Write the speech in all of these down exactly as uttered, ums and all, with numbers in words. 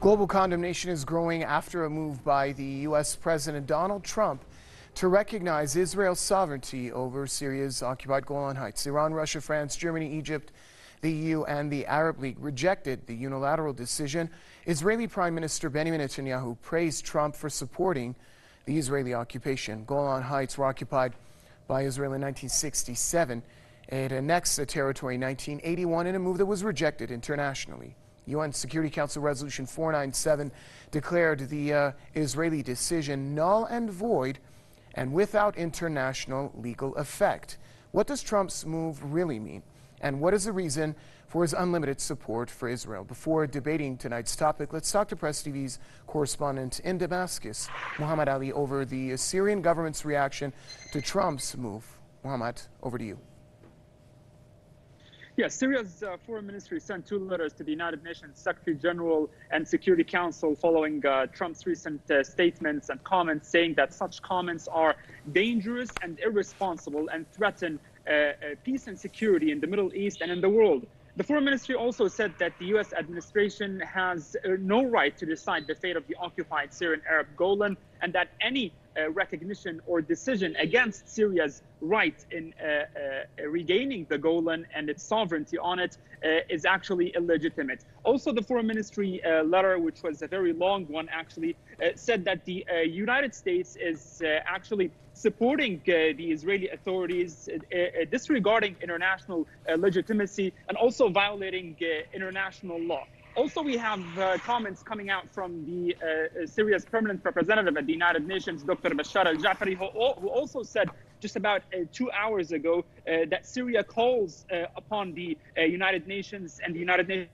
Global condemnation is growing after a move by the U S President Donald Trump to recognize Israel's sovereignty over Syria's occupied Golan Heights. Iran, Russia, France, Germany, Egypt, the E U, and the Arab League rejected the unilateral decision. Israeli Prime Minister Benjamin Netanyahu praised Trump for supporting the Israeli occupation. Golan Heights were occupied by Israel in nineteen sixty-seven. It annexed the territory in nineteen eighty-one in a move that was rejected internationally. U N Security Council Resolution four ninety-seven declared the uh, Israeli decision null and void and without international legal effect. What does Trump's move really mean? And what is the reason for his unlimited support for Israel? Before debating tonight's topic, let's talk to Press T V's correspondent in Damascus, Muhammad Ali, over the Syrian government's reaction to Trump's move. Muhammad, over to you. Yes, Syria's uh, foreign ministry sent two letters to the United Nations Secretary General and Security Council following uh, Trump's recent uh, statements and comments, saying that such comments are dangerous and irresponsible and threaten uh, uh, peace and security in the Middle East and in the world. The foreign ministry also said that the U S administration has uh, no right to decide the fate of the occupied Syrian Arab Golan, and that any uh, recognition or decision against Syria's right in uh, uh, regaining the Golan and its sovereignty on it uh, is actually illegitimate. Also, the foreign ministry uh, letter, which was a very long one actually, uh, said that the uh, United States is uh, actually supporting uh, the Israeli authorities, uh, uh, disregarding international uh, legitimacy and also violating uh, international law. Also, we have uh, comments coming out from the uh, Syria's permanent representative at the United Nations, Doctor Bashar al-Jafari, who, who also said just about uh, two hours ago uh, that Syria calls uh, upon the uh, United Nations and the United Nations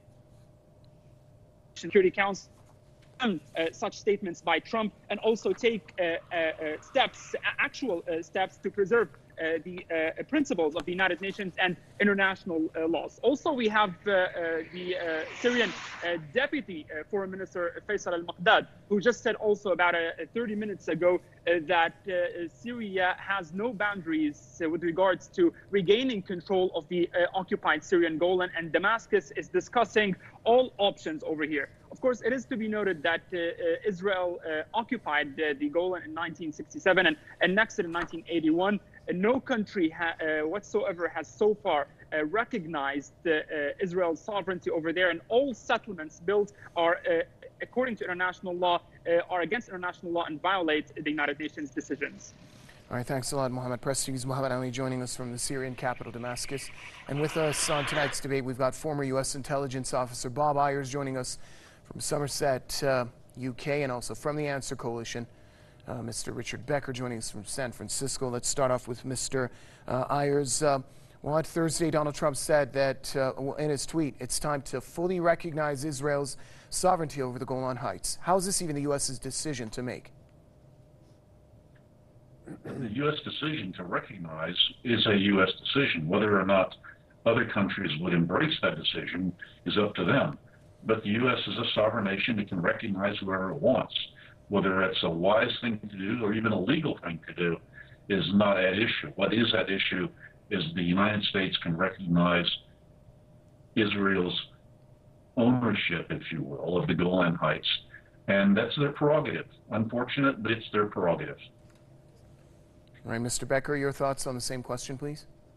Security Council Uh, such statements by Trump, and also take uh, uh, steps, actual uh, steps to preserve uh, the uh, principles of the United Nations and international uh, laws. Also, we have uh, uh, the uh, Syrian uh, Deputy uh, Foreign Minister Faisal al-Maqdad, who just said also about uh, thirty minutes ago uh, that uh, Syria has no boundaries uh, with regards to regaining control of the uh, occupied Syrian Golan, and Damascus is discussing all options over here. Of course, it is to be noted that uh, uh, Israel uh, occupied uh, the Golan in nineteen sixty-seven and annexed it in nineteen eighty-one. Uh, no country ha uh, whatsoever has so far uh, recognized uh, uh, Israel's sovereignty over there, and all settlements built are, uh, according to international law, uh, are against international law and violate the United Nations decisions. All right, thanks a lot, Mohammed. Press T V's Muhammad Ali joining us from the Syrian capital, Damascus. And with us on tonight's debate, we've got former U S intelligence officer Bob Ayers joining us from Somerset, uh, U K, and also from the Answer Coalition, uh, Mister Richard Becker joining us from San Francisco. Let's start off with Mister Uh, Ayers. Uh, well, on Thursday, Donald Trump said that uh, in his tweet, it's time to fully recognize Israel's sovereignty over the Golan Heights. How is this even the U S's decision to make? The U S decision to recognize is a U S decision. Whether or not other countries would embrace that decision is up to them. But the U S is a sovereign nation that can recognize whoever it wants. Whether it's a wise thing to do or even a legal thing to do is not at issue. What is at issue is the United States can recognize Israel's ownership, if you will, of the Golan Heights. And that's their prerogative. Unfortunate, but it's their prerogative. All right, Mister Becker, your thoughts on the same question, please?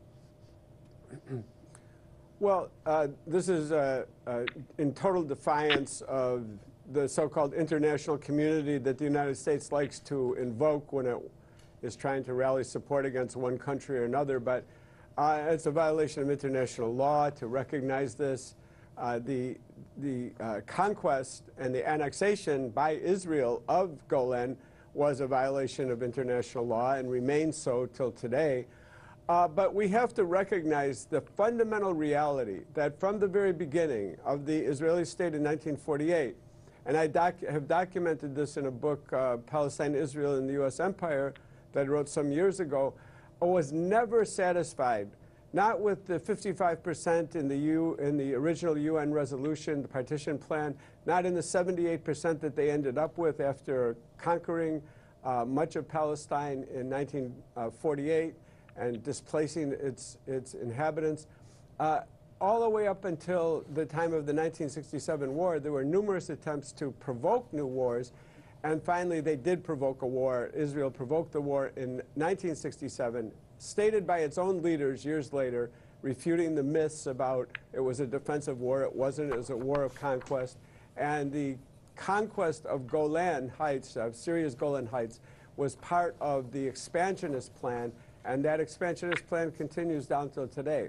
Well, uh, this is uh, uh, in total defiance of the so-called international community that the United States likes to invoke when it is trying to rally support against one country or another. But uh, it's a violation of international law to recognize this. Uh, the the uh, conquest and the annexation by Israel of Golan was a violation of international law and remains so till today. Uh, but we have to recognize the fundamental reality that from the very beginning of the Israeli state in nineteen forty-eight, and I doc have documented this in a book, uh, Palestine, Israel, and the U S Empire, that I wrote some years ago, was never satisfied, not with the fifty-five percent in the, U, in the original U N resolution, the partition plan, not in the seventy-eight percent that they ended up with after conquering uh, much of Palestine in nineteen forty-eight, and displacing its, its inhabitants. Uh, all the way up until the time of the nineteen sixty-seven war, there were numerous attempts to provoke new wars, and finally they did provoke a war. Israel provoked the war in nineteen sixty-seven, stated by its own leaders years later, refuting the myths about it was a defensive war. It wasn't. It was a war of conquest. And the conquest of Golan Heights, of Syria's Golan Heights, was part of the expansionist plan, and that expansionist plan continues down till today.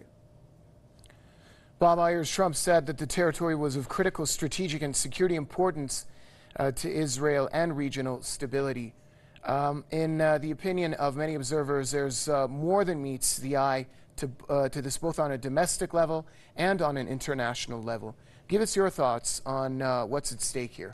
Bob Ayers, Trump said that the territory was of critical strategic and security importance uh, to Israel and regional stability. Um, in uh, the opinion of many observers, there's uh, more than meets the eye to, uh, to this, both on a domestic level and on an international level. Give us your thoughts on uh, what's at stake here.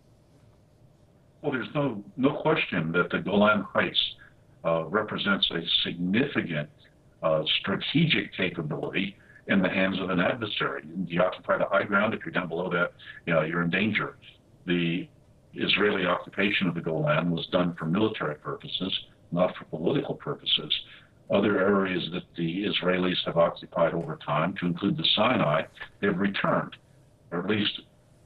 Well, there's no, no question that the Golan Heights uh, represents a significant uh, strategic capability in the hands of an adversary. You occupy the high ground. If you're down below that, you know, you're in danger. The Israeli occupation of the Golan was done for military purposes, not for political purposes. Other areas that the Israelis have occupied over time, to include the Sinai, they've returned, or at least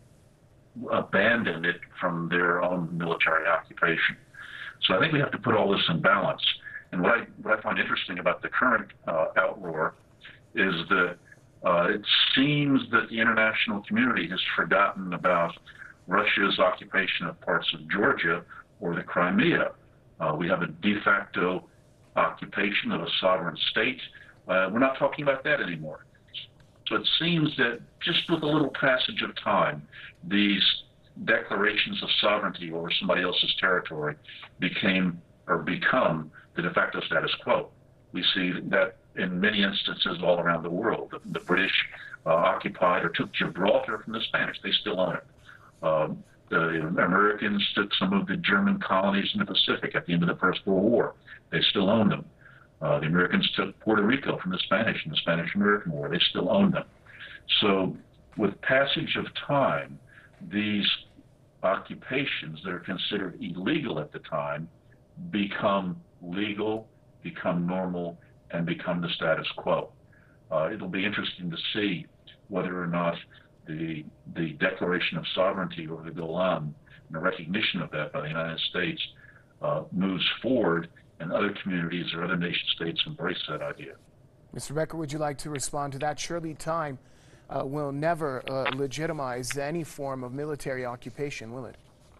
abandoned it from their own military occupation. So I think we have to put all this in balance. And what I, what I find interesting about the current uh, outroar is that uh, it seems that the international community has forgotten about Russia's occupation of parts of Georgia or the Crimea. Uh, we have a de facto occupation of a sovereign state. Uh, we're not talking about that anymore. So it seems that just with a little passage of time, these declarations of sovereignty over somebody else's territory became or become the de facto status quo. We see that in many instances all around the world. The, the British uh, occupied or took Gibraltar from the Spanish. They still own it. Um, the Americans took some of the German colonies in the Pacific at the end of the First World War. They still own them. Uh, the Americans took Puerto Rico from the Spanish in the Spanish-American War. They still own them. So with passage of time, these occupations that are considered illegal at the time become legal, become normal, and become the status quo. Uh, it'll be interesting to see whether or not the, the declaration of sovereignty over the Golan and the recognition of that by the United States uh, moves forward, and other communities or other nation states embrace that idea. Mister Becker, would you like to respond to that? Surely time uh, will never uh, legitimize any form of military occupation, will it?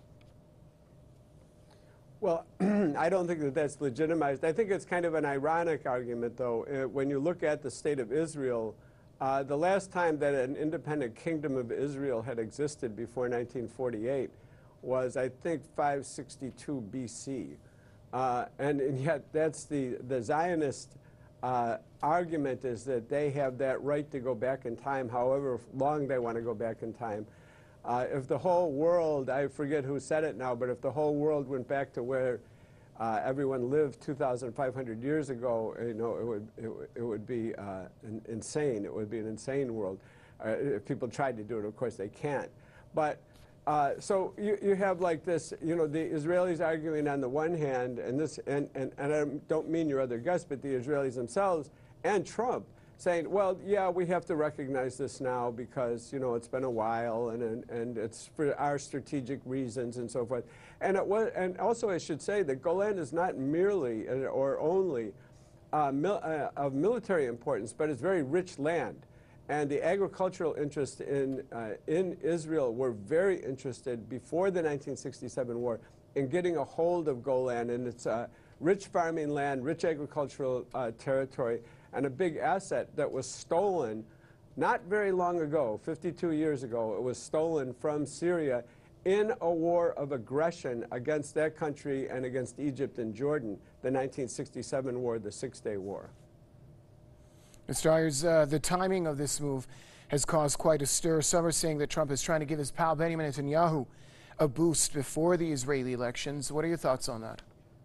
Well, I don't think that that's legitimized. I think it's kind of an ironic argument, though. Uh, when you look at the state of Israel, uh, the last time that an independent kingdom of Israel had existed before nineteen forty-eight was, I think, five sixty-two B C. Uh, and, and yet that's the, the Zionist uh, argument is that they have that right to go back in time, however long they want to go back in time. Uh, if the whole world, I forget who said it now, but if the whole world went back to where uh, everyone lived two thousand five hundred years ago, you know, it would, it, it would be uh, an insane. It would be an insane world. Uh, if people tried to do it, of course they can't. But Uh, so you, you have like this, you know, the Israelis arguing on the one hand, and this, and, and, and I don't mean your other guests, but the Israelis themselves and Trump saying, well, yeah, we have to recognize this now because, you know, it's been a while and, and, and it's for our strategic reasons and so forth. And, it was, and also I should say that Golan is not merely or only uh, mil, uh, of military importance, but it's very rich land. And the agricultural interests in, uh, in Israel were very interested before the nineteen sixty-seven war in getting a hold of Golan. And it's uh, rich farming land, rich agricultural uh, territory, and a big asset that was stolen not very long ago, fifty-two years ago. It was stolen from Syria in a war of aggression against that country and against Egypt and Jordan, the nineteen sixty-seven war, the Six-Day War. Mister Ayers, uh, the timing of this move has caused quite a stir. Some are saying that Trump is trying to give his pal Benjamin Netanyahu a boost before the Israeli elections. What are your thoughts on that?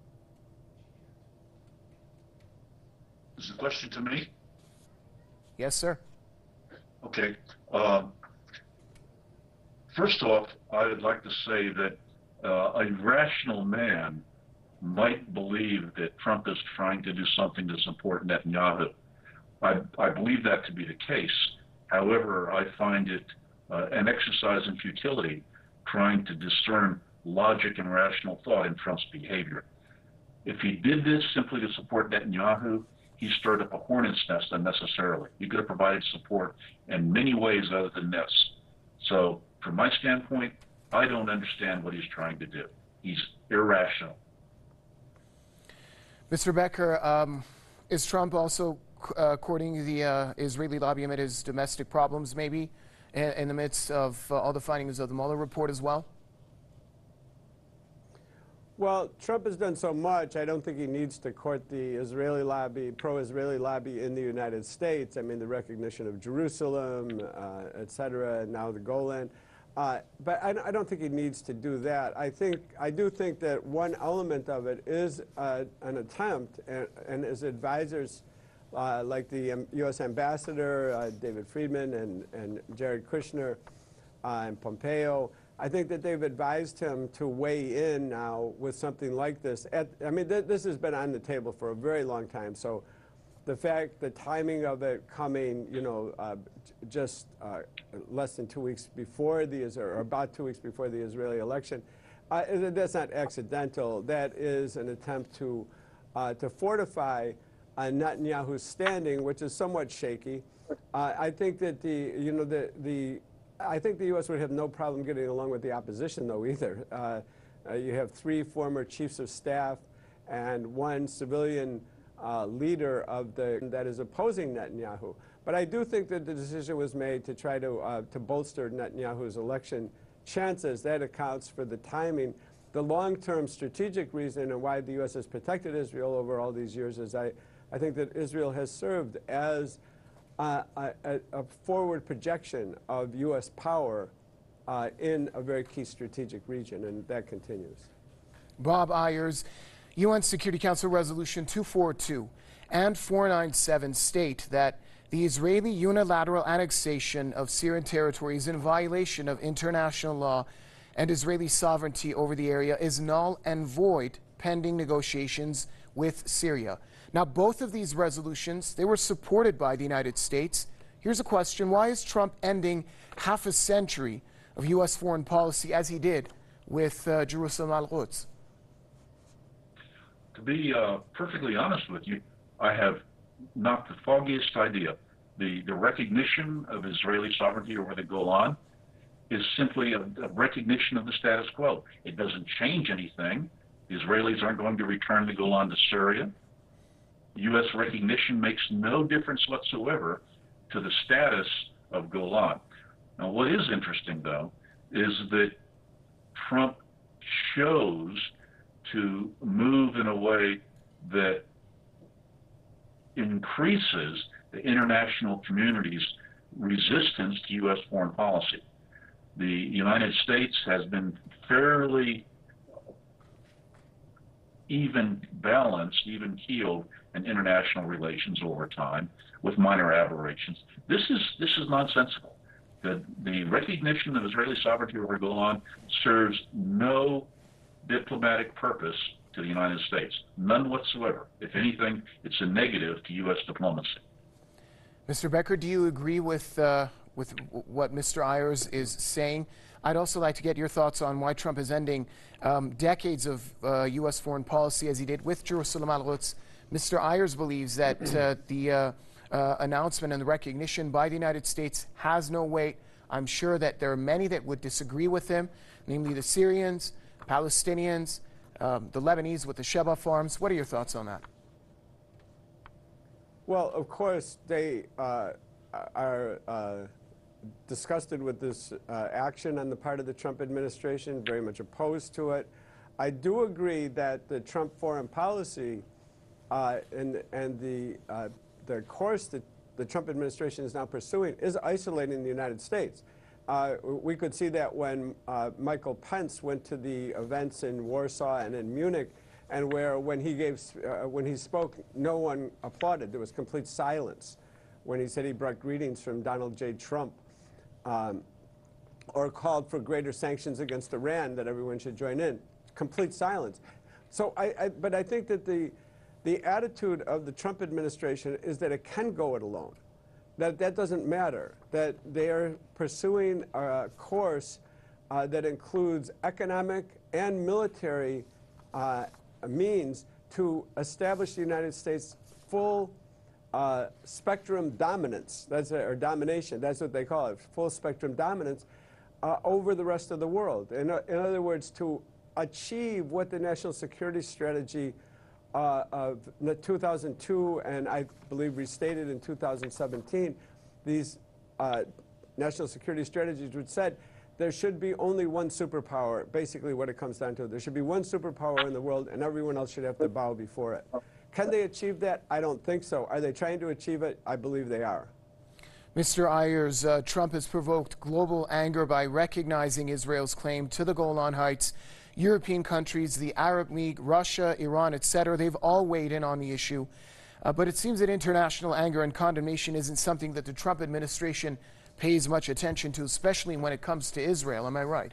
Is the question to me? Yes, sir. Okay. Um, first off, I would like to say that uh, a rational man might believe that Trump is trying to do something to support Netanyahu. I, I believe that to be the case, However, I find it uh, an exercise in futility trying to discern logic and rational thought in Trump's behavior. If he did this simply to support Netanyahu, he stirred up a hornet's nest unnecessarily. He could have provided support in many ways other than this. So from my standpoint, I don't understand what he's trying to do. He's irrational. Mister Becker, um, is Trump also uh, courting the uh, Israeli lobby amid his domestic problems, maybe, in, in the midst of uh, all the findings of the Mueller report as well? Well, Trump has done so much, I don't think he needs to court the Israeli lobby, pro-Israeli lobby in the United States. I mean, the recognition of Jerusalem, uh, et cetera, and now the Golan. Uh, but I, I don't think he needs to do that. I think, I do think that one element of it is uh, an attempt, and, and his advisors, uh, like the um, U S ambassador, uh, David Friedman, and, and Jared Kushner, uh, and Pompeo, I think that they've advised him to weigh in now with something like this. At, I mean, th this has been on the table for a very long time. So the fact, the timing of it coming, you know, uh, just uh, less than two weeks before the, or about two weeks before the Israeli election, uh, that's not accidental. That is an attempt to, uh, to fortify uh, Netanyahu's standing, which is somewhat shaky. Uh, I think that the, you know, the, the, I think the U S would have no problem getting along with the opposition, though, either. Uh, uh, you have three former chiefs of staff and one civilian uh, leader of the that is opposing Netanyahu. But I do think that the decision was made to try to uh, to bolster Netanyahu's election chances. That accounts for the timing. The long-term strategic reason and why the U S has protected Israel over all these years is I, I think that Israel has served as Uh, a, a forward projection of U S power uh, in a very key strategic region, and that continues. Bob Ayers, U N Security Council Resolution two forty-two and four ninety-seven state that the Israeli unilateral annexation of Syrian territory is in violation of international law and Israeli sovereignty over the area is null and void pending negotiations with Syria. Now, both of these resolutions, they were supported by the United States. Here's a question. Why is Trump ending half a century of U S foreign policy as he did with uh, Jerusalem al-Quds? To be uh, perfectly honest with you, I have not the foggiest idea. The, the recognition of Israeli sovereignty over the Golan is simply a, a recognition of the status quo. It doesn't change anything. The Israelis aren't going to return the Golan to Syria. U S recognition makes no difference whatsoever to the status of Golan. Now, what is interesting, though, is that Trump chose to move in a way that increases the international community's resistance to U S foreign policy. The United States has been fairly even balanced, even keeled in international relations over time, with minor aberrations. This is this is nonsensical. The the recognition of Israeli sovereignty over Golan serves no diplomatic purpose to the United States, none whatsoever. If anything, it's a negative to U S diplomacy. Mister Becker, do you agree with uh, with what Mister Ayers is saying? I'd also like to get your thoughts on why Trump is ending um, decades of uh, U S foreign policy as he did with Jerusalem al-Quds. Mister Ayers believes that uh, the uh, uh, announcement and the recognition by the United States has no weight. I'm sure that there are many that would disagree with him, namely the Syrians, Palestinians, um, the Lebanese with the Sheba farms. What are your thoughts on that? Well, of course, they uh, are uh, disgusted with this uh, action on the part of the Trump administration, very much opposed to it. I do agree that the Trump foreign policy uh, and, and the, uh, the course that the Trump administration is now pursuing is isolating the United States. Uh, we could see that when uh, Michael Pence went to the events in Warsaw and in Munich, and where when he gave, uh, when he spoke, no one applauded. There was complete silence when he said he brought greetings from Donald J. Trump, um, or called for greater sanctions against Iran that everyone should join in. Complete silence. So, I, I, but I think that the the attitude of the Trump administration is that it can go it alone, that that doesn't matter, that they are pursuing a course uh, that includes economic and military uh, means to establish the United States full uh, spectrum dominance, that's a, or domination, that's what they call it, full spectrum dominance uh, over the rest of the world. In, in other words, to achieve what the national security strategy uh, of two thousand two and I believe restated in two thousand seventeen, these uh, national security strategies which said there should be only one superpower, basically what it comes down to. There should be one superpower in the world and everyone else should have to bow before it. Can they achieve that? I don't think so. Are they trying to achieve it? I believe they are. Mister Ayers, uh, Trump has provoked global anger by recognizing Israel's claim to the Golan Heights. European countries, the Arab League, Russia, Iran, et cetera, they've all weighed in on the issue. Uh, but it seems that international anger and condemnation isn't something that the Trump administration pays much attention to, especially when it comes to Israel. Am I right?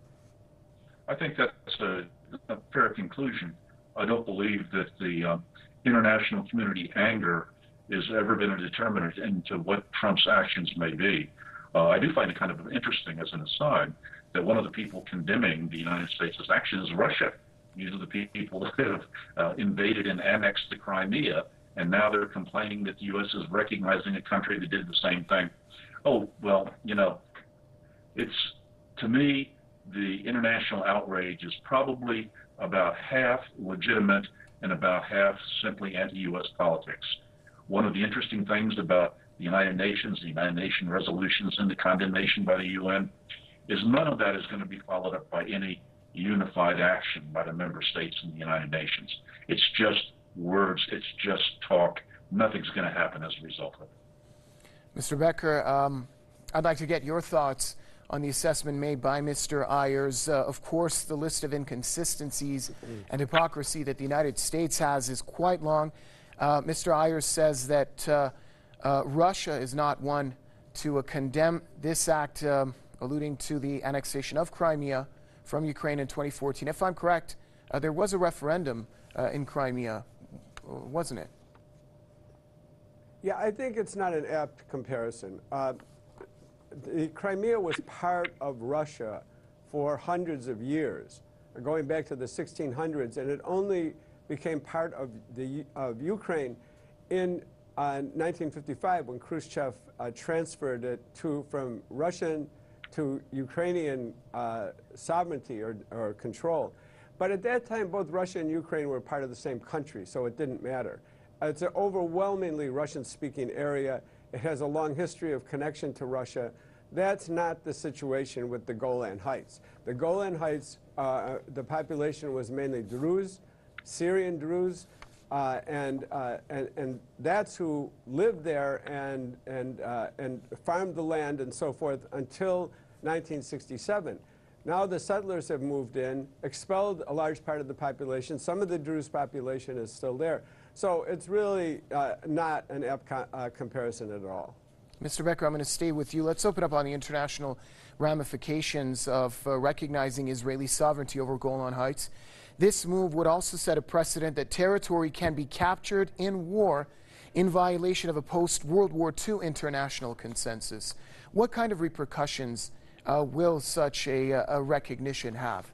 I think that's a, a fair conclusion. I don't believe that the uh, international community anger has ever been a determinant into what Trump's actions may be. Uh, I do find it kind of interesting, as an aside, that one of the people condemning the United States' actions is Russia. These are the people that have uh, invaded and annexed the Crimea, and now they're complaining that the U S is recognizing a country that did the same thing. Oh, well, you know, it's, to me, the international outrage is probably about half legitimate and about half simply anti-U S politics. One of the interesting things about the United Nations, the United Nations resolutions and the condemnation by the U N, is none of that is going to be followed up by any unified action by the member states in the United Nations. It's just words, it's just talk. Nothing's going to happen as a result of it. Mister Becker, um, I'd like to get your thoughts on the assessment made by Mister Ayers. Uh, of course, the list of inconsistencies and hypocrisy that the United States has is quite long. Uh, Mister Ayers says that uh, uh, Russia is not one to uh, condemn this act, um, alluding to the annexation of Crimea from Ukraine in twenty fourteen. If I'm correct, uh, there was a referendum uh, in Crimea, wasn't it? Yeah, I think it's not an apt comparison. Uh, the Crimea was part of Russia for hundreds of years, going back to the sixteen hundreds, and it only became part of the of Ukraine in uh, nineteen fifty-five when Khrushchev uh, transferred it to from Russian to Ukrainian uh, sovereignty or, or control. But at that time, both Russia and Ukraine were part of the same country, so it didn't matter. It's an overwhelmingly Russian-speaking area. It has a long history of connection to Russia. That's not the situation with the Golan Heights. The Golan Heights, uh, the population was mainly Druze, Syrian Druze, uh, and, uh, and and that's who lived there and and uh, and farmed the land and so forth until nineteen sixty-seven. Now the settlers have moved in, expelled a large part of the population. Some of the Druze population is still there. So it's really uh, not an apt co uh, comparison at all. Mister Becker, I'm going to stay with you. Let's open up on the international ramifications of uh, recognizing Israeli sovereignty over Golan Heights. This move would also set a precedent that territory can be captured in war in violation of a post-World War Two international consensus. What kind of repercussions uh, will such a, a recognition have?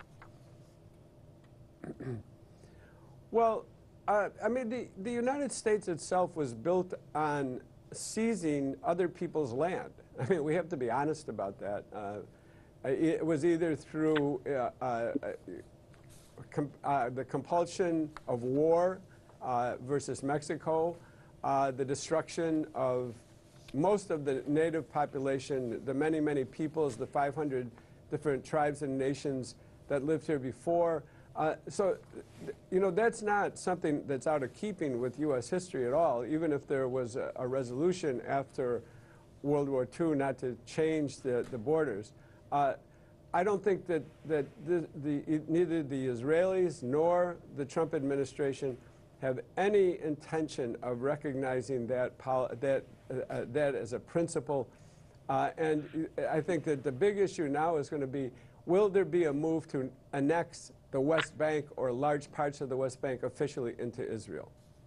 Well, uh, I mean, the, the United States itself was built on seizing other people's land. I mean, we have to be honest about that. Uh, it was either through uh, uh, com uh, the compulsion of war uh, versus Mexico, uh, the destruction of most of the native population, the many, many peoples, the five hundred different tribes and nations that lived here before. Uh, so, you know, that's not something that's out of keeping with U S history at all, even if there was a, a resolution after World War Two not to change the, the borders. Uh, I don't think that, that the, the, neither the Israelis nor the Trump administration have any intention of recognizing that, that, uh, that as a principle. Uh, and I think that the big issue now is going to be, will there be a move to annex the West Bank or large parts of the West Bank officially into Israel?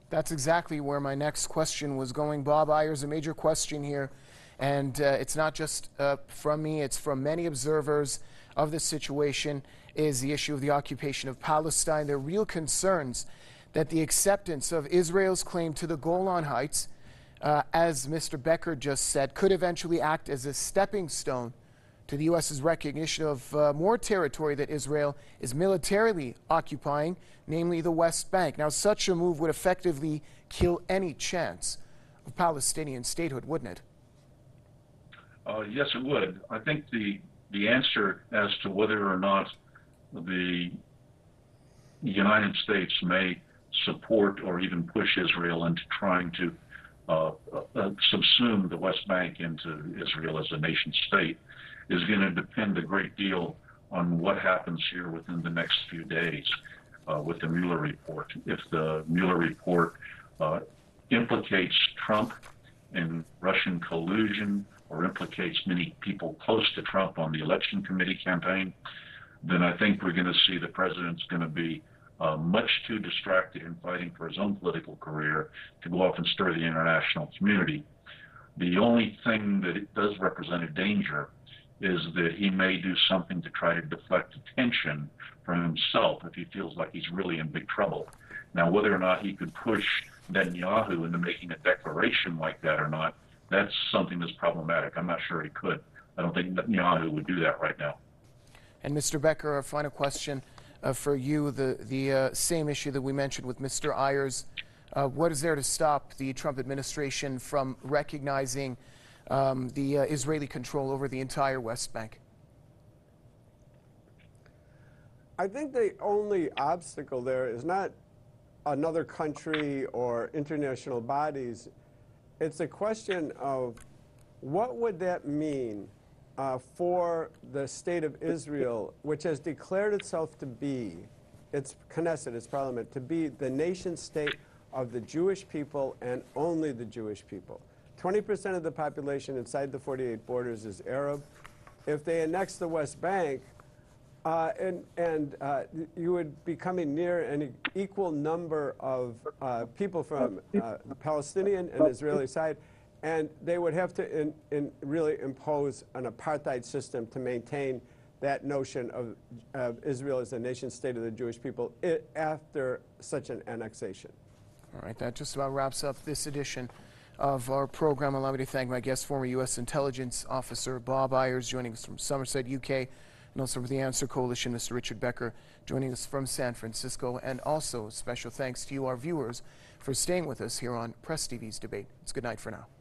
That's exactly where my next question was going, Bob Ayers. A major question here, and uh, it's not just uh, from me, it's from many observers of the situation, is the issue of the occupation of Palestine. There are real concerns that the acceptance of Israel's claim to the Golan Heights, uh, as Mister Becker just said, could eventually act as a stepping stone to the U S's recognition of uh, more territory that Israel is militarily occupying, namely the West Bank. Now, such a move would effectively kill any chance of Palestinian statehood, wouldn't it? Uh, yes, it would. I think the the answer as to whether or not the United States may support or even push Israel into trying to uh, uh, subsume the West Bank into Israel as a nation state is going to depend a great deal on what happens here within the next few days uh, with the Mueller report. If the Mueller report uh, implicates Trump in Russian collusion or implicates many people close to Trump on the election committee campaign, then I think we're going to see the president's going to be uh, much too distracted in fighting for his own political career to go off and stir the international community. The only thing that it does represent a danger is that he may do something to try to deflect attention from himself if he feels like he's really in big trouble. Now, whether or not he could push Netanyahu into making a declaration like that or not, that's something that's problematic. I'm not sure he could. I don't think Netanyahu would do that right now. And Mister Becker, a final question uh, for you, the, the uh, same issue that we mentioned with Mister Ayers. Uh, what is there to stop the Trump administration from recognizing um, the uh, Israeli control over the entire West Bank? I think the only obstacle there is not another country or international bodies. It's a question of what would that mean uh, for the state of Israel, which has declared itself to be, its Knesset, its parliament, to be the nation state of the Jewish people and only the Jewish people. twenty percent of the population inside the forty-eight borders is Arab. If they annex the West Bank, uh, and, and uh, you would be coming near an equal number of uh, people from uh, the Palestinian and Israeli side, and they would have to in, in really impose an apartheid system to maintain that notion of uh, Israel as a nation state of the Jewish people I after such an annexation. All right, that just about wraps up this edition of our program. Allow me to thank my guest, former U S intelligence officer Bob Ayers, joining us from Somerset, U K, and also from the Answer Coalition, Mister Richard Becker, joining us from San Francisco. And also special thanks to you, our viewers, for staying with us here on Press T V's Debate. It's good night for now.